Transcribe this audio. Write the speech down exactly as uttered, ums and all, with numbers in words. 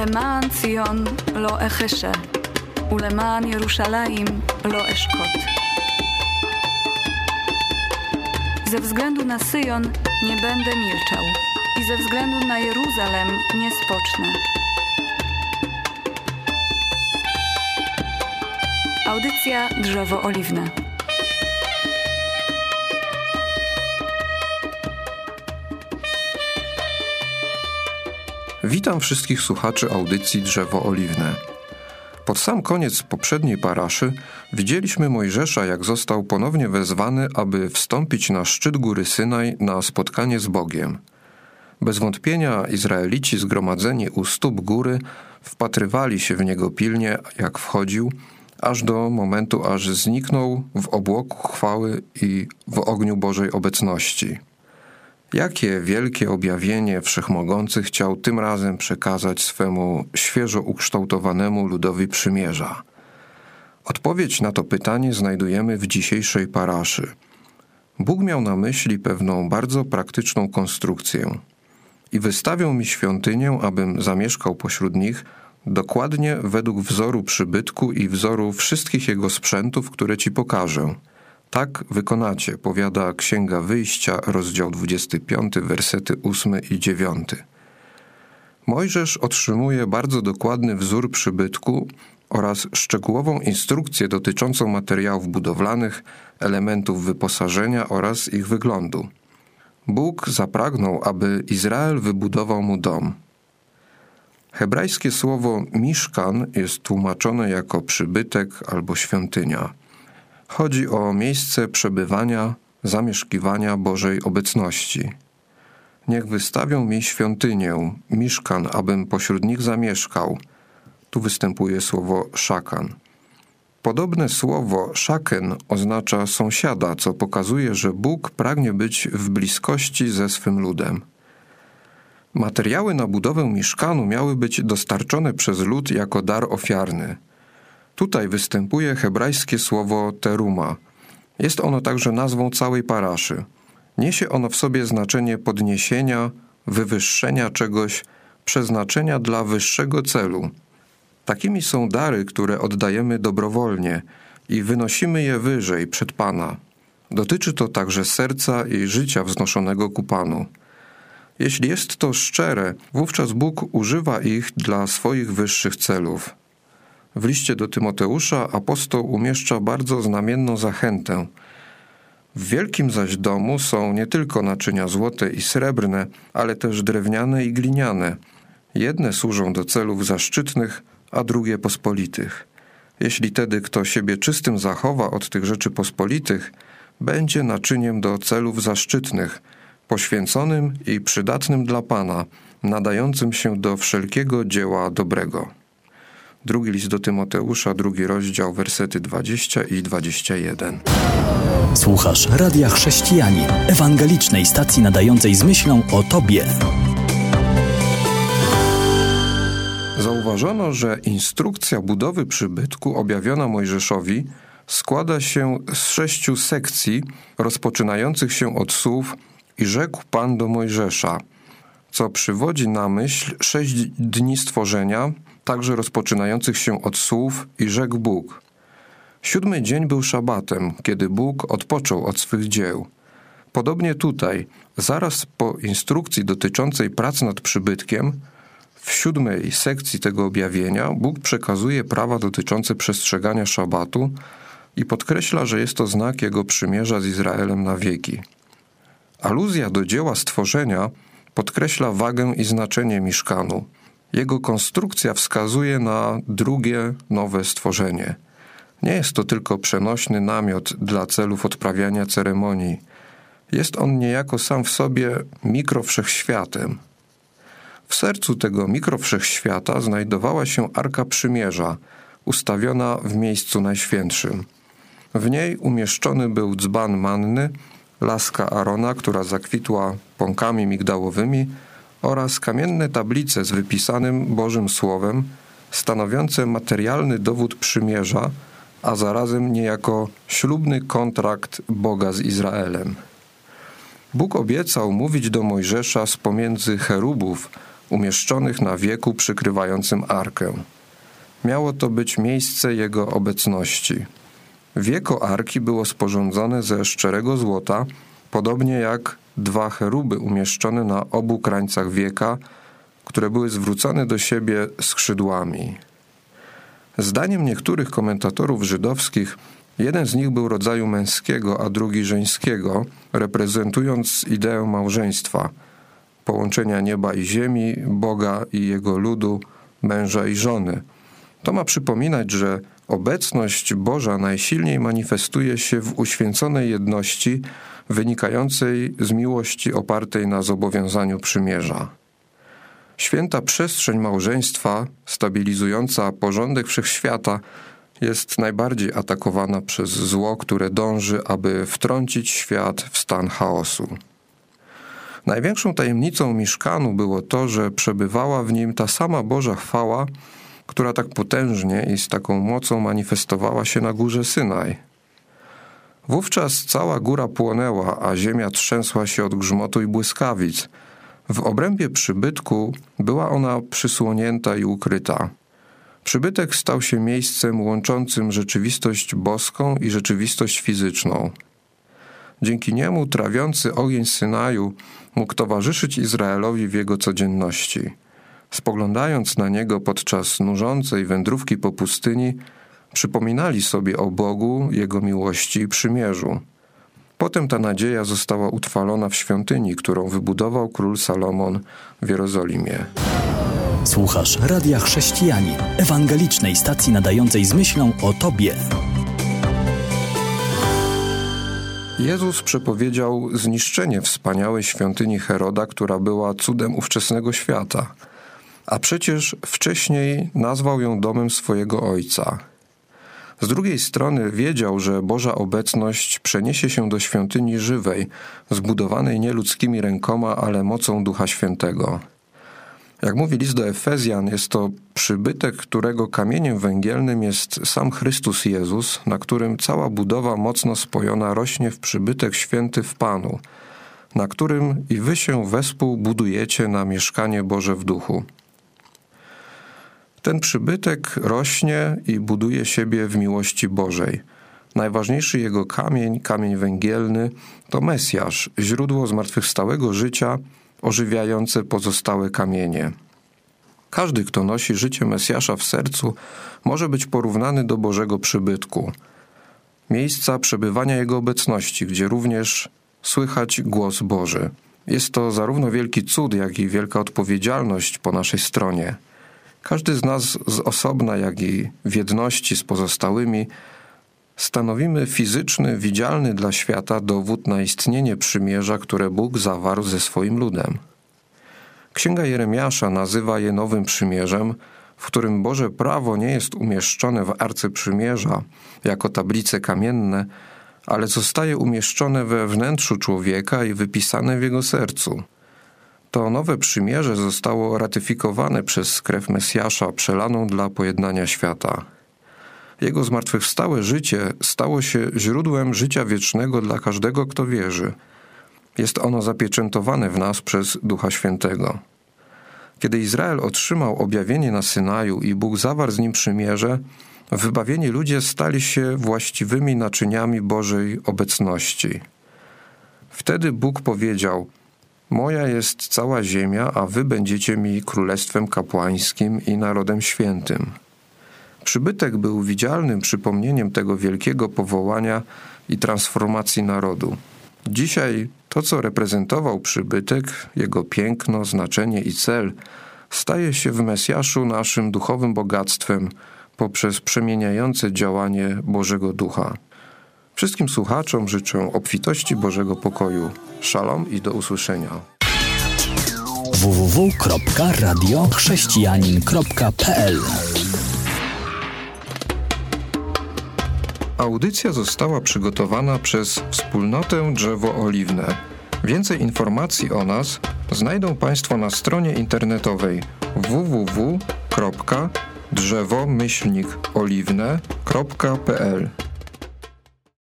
למען ציון לא אחשה, ולמען ירושלים לא אשקוט. Ze względu na Syjon nie będę milczał i ze względu na Jeruzalem nie spocznę. Audycja Drzewo Oliwne. Witam wszystkich słuchaczy audycji Drzewo Oliwne. Pod sam koniec poprzedniej paraszy widzieliśmy Mojżesza, jak został ponownie wezwany, aby wstąpić na szczyt góry Synaj na spotkanie z Bogiem. Bez wątpienia Izraelici zgromadzeni u stóp góry wpatrywali się w niego pilnie, jak wchodził, aż do momentu, aż zniknął w obłoku chwały i w ogniu Bożej obecności. Jakie wielkie objawienie Wszechmogący chciał tym razem przekazać swemu świeżo ukształtowanemu ludowi przymierza? Odpowiedź na to pytanie znajdujemy w dzisiejszej paraszy. Bóg miał na myśli pewną bardzo praktyczną konstrukcję. I wystawią mi świątynię, abym zamieszkał pośród nich, dokładnie według wzoru przybytku i wzoru wszystkich jego sprzętów, które ci pokażę. Tak wykonacie, powiada Księga Wyjścia, rozdział dwudziesty piąty, wersety ósmy i dziewiąty. Mojżesz otrzymuje bardzo dokładny wzór przybytku oraz szczegółową instrukcję dotyczącą materiałów budowlanych, elementów wyposażenia oraz ich wyglądu. Bóg zapragnął, aby Izrael wybudował mu dom. Hebrajskie słowo miszkan jest tłumaczone jako przybytek albo świątynia. Chodzi o miejsce przebywania, zamieszkiwania Bożej obecności. Niech wystawią mi świątynię, miszkan, abym pośród nich zamieszkał. Tu występuje słowo szakan. Podobne słowo szaken oznacza sąsiada, co pokazuje, że Bóg pragnie być w bliskości ze swym ludem. Materiały na budowę miszkanu miały być dostarczone przez lud jako dar ofiarny. Tutaj występuje hebrajskie słowo teruma. Jest ono także nazwą całej paraszy. Niesie ono w sobie znaczenie podniesienia, wywyższenia czegoś, przeznaczenia dla wyższego celu. Takimi są dary, które oddajemy dobrowolnie i wynosimy je wyżej przed Pana. Dotyczy to także serca i życia wznoszonego ku Panu. Jeśli jest to szczere, wówczas Bóg używa ich dla swoich wyższych celów. W liście do Tymoteusza apostoł umieszcza bardzo znamienną zachętę. W wielkim zaś domu są nie tylko naczynia złote i srebrne, ale też drewniane i gliniane. Jedne służą do celów zaszczytnych, a drugie pospolitych. Jeśli tedy kto siebie czystym zachowa od tych rzeczy pospolitych, będzie naczyniem do celów zaszczytnych, poświęconym i przydatnym dla Pana, nadającym się do wszelkiego dzieła dobrego. Drugi list do Tymoteusza, drugi rozdział, wersety dwadzieścia i dwadzieścia jeden. Słuchasz Radia Chrześcijanin, ewangelicznej stacji nadającej z myślą o Tobie. Zauważono, że instrukcja budowy przybytku objawiona Mojżeszowi składa się z sześciu sekcji rozpoczynających się od słów „I rzekł Pan do Mojżesza”, co przywodzi na myśl sześć dni stworzenia, także rozpoczynających się od słów „I rzekł Bóg”. Siódmy dzień był szabatem, kiedy Bóg odpoczął od swych dzieł. Podobnie tutaj, zaraz po instrukcji dotyczącej prac nad przybytkiem, w siódmej sekcji tego objawienia Bóg przekazuje prawa dotyczące przestrzegania szabatu i podkreśla, że jest to znak Jego przymierza z Izraelem na wieki. Aluzja do dzieła stworzenia podkreśla wagę i znaczenie miszkanu. Jego konstrukcja wskazuje na drugie, nowe stworzenie. Nie jest to tylko przenośny namiot dla celów odprawiania ceremonii. Jest on niejako sam w sobie mikrowszechświatem. W sercu tego mikrowszechświata znajdowała się Arka Przymierza, ustawiona w miejscu najświętszym. W niej umieszczony był dzban manny, laska Arona, która zakwitła pąkami migdałowymi, oraz kamienne tablice z wypisanym Bożym Słowem, stanowiące materialny dowód przymierza, a zarazem niejako ślubny kontrakt Boga z Izraelem. Bóg obiecał mówić do Mojżesza z pomiędzy cherubów umieszczonych na wieku przykrywającym arkę. Miało to być miejsce Jego obecności. Wieko arki było sporządzone ze szczerego złota, podobnie jak dwa cheruby umieszczone na obu krańcach wieka, które były zwrócone do siebie skrzydłami. Zdaniem niektórych komentatorów żydowskich, jeden z nich był rodzaju męskiego, a drugi żeńskiego, reprezentując ideę małżeństwa, połączenia nieba i ziemi, Boga i Jego ludu, męża i żony. To ma przypominać, że obecność Boża najsilniej manifestuje się w uświęconej jedności wynikającej z miłości opartej na zobowiązaniu przymierza. Święta przestrzeń małżeństwa, stabilizująca porządek wszechświata, jest najbardziej atakowana przez zło, które dąży, aby wtrącić świat w stan chaosu. Największą tajemnicą Miszkanu było to, że przebywała w nim ta sama Boża chwała, która tak potężnie i z taką mocą manifestowała się na górze Synaj. Wówczas cała góra płonęła, a ziemia trzęsła się od grzmotu i błyskawic. W obrębie przybytku była ona przysłonięta i ukryta. Przybytek stał się miejscem łączącym rzeczywistość boską i rzeczywistość fizyczną. Dzięki niemu trawiący ogień Synaju mógł towarzyszyć Izraelowi w jego codzienności. Spoglądając na niego podczas nużącej wędrówki po pustyni, przypominali sobie o Bogu, Jego miłości i przymierzu. Potem ta nadzieja została utrwalona w świątyni, którą wybudował król Salomon w Jerozolimie. Słuchasz Radia Chrześcijanin, ewangelicznej stacji nadającej z myślą o Tobie. Jezus przepowiedział zniszczenie wspaniałej świątyni Heroda, która była cudem ówczesnego świata, a przecież wcześniej nazwał ją domem swojego Ojca. Z drugiej strony wiedział, że Boża obecność przeniesie się do świątyni żywej, zbudowanej nie ludzkimi rękoma, ale mocą Ducha Świętego. Jak mówi list do Efezjan, jest to przybytek, którego kamieniem węgielnym jest sam Chrystus Jezus, na którym cała budowa mocno spojona rośnie w przybytek święty w Panu, na którym i wy się wespół budujecie na mieszkanie Boże w duchu. Ten przybytek rośnie i buduje siebie w miłości Bożej. Najważniejszy jego kamień, kamień węgielny, to Mesjasz, źródło zmartwychwstałego życia, ożywiające pozostałe kamienie. Każdy, kto nosi życie Mesjasza w sercu, może być porównany do Bożego przybytku. Miejsca przebywania Jego obecności, gdzie również słychać głos Boży. Jest to zarówno wielki cud, jak i wielka odpowiedzialność po naszej stronie. Każdy z nas z osobna, jak i w jedności z pozostałymi, stanowimy fizyczny, widzialny dla świata dowód na istnienie przymierza, które Bóg zawarł ze swoim ludem. Księga Jeremiasza nazywa je nowym przymierzem, w którym Boże prawo nie jest umieszczone w Arce Przymierza jako tablice kamienne, ale zostaje umieszczone we wnętrzu człowieka i wypisane w jego sercu. To nowe przymierze zostało ratyfikowane przez krew Mesjasza przelaną dla pojednania świata. Jego zmartwychwstałe życie stało się źródłem życia wiecznego dla każdego, kto wierzy. Jest ono zapieczętowane w nas przez Ducha Świętego. Kiedy Izrael otrzymał objawienie na Synaju i Bóg zawarł z nim przymierze, wybawieni ludzie stali się właściwymi naczyniami Bożej obecności. Wtedy Bóg powiedział: Moja jest cała ziemia, a wy będziecie mi królestwem kapłańskim i narodem świętym. Przybytek był widzialnym przypomnieniem tego wielkiego powołania i transformacji narodu. Dzisiaj to, co reprezentował przybytek, jego piękno, znaczenie i cel, staje się w Mesjaszu naszym duchowym bogactwem poprzez przemieniające działanie Bożego Ducha. Wszystkim słuchaczom życzę obfitości Bożego pokoju. Szalom i do usłyszenia. w w w kropka radio chrześcijanin kropka p l Audycja została przygotowana przez Wspólnotę Drzewo Oliwne. Więcej informacji o nas znajdą Państwo na stronie internetowej w w w kropka drzewo myślnik oliwne kropka p l.